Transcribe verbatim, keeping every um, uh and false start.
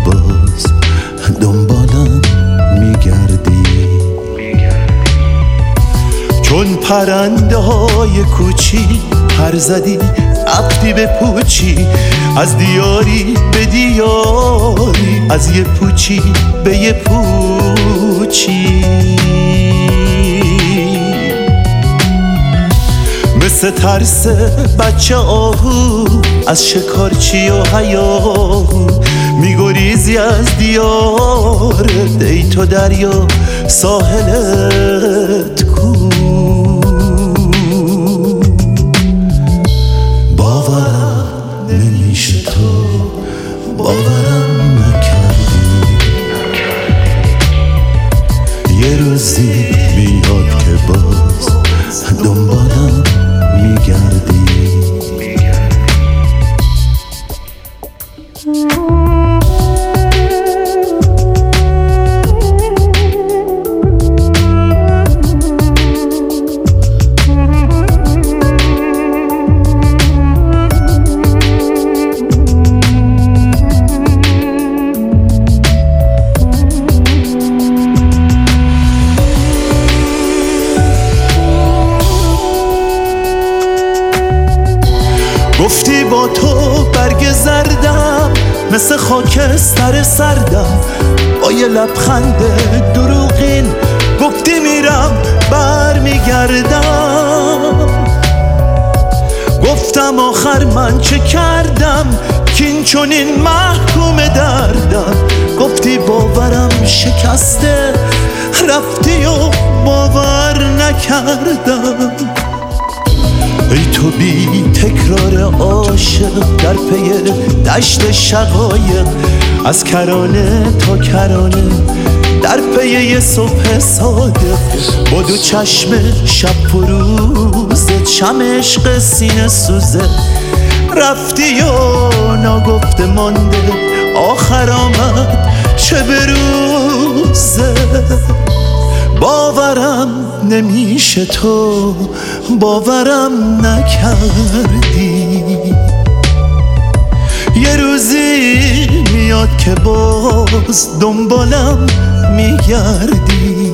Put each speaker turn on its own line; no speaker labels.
باز دنبالم میگردی، چون پرنده های کوچی پر زدی ابری به پوچی، از دیاری به دیاری، از یه پوچی به یه پوچی، مثل ترس بچه آهو از شکارچی و هیاهو، میگریزی از دیار ای تو دریا ساحلت کو. باورم نمیشه تو باورم نکردی، یه روزی میاد که باز دنبالم میگردی. گفتی با تو برگ زردم مثل خاکستر سردم، با یه لبخند دروغین گفتی میرم بر میگردم. گفتم آخر من چه کردم که این چنین محکوم دردم، گفتی باورم شکسته رفتی و باور نکردم. ای تو بی تکرار عاشق در پی دشت شقایق، از کرانه تا کرانه در پی یه صبح صادق، با دو چشم شب و روزت شم عشق سینه سوزه، رفتی و ناگفته مانده آخر آمد چه بروزه. باورم نمیشه تو باورم نکردی، یه روزی میاد که باز دنبالم میگردی.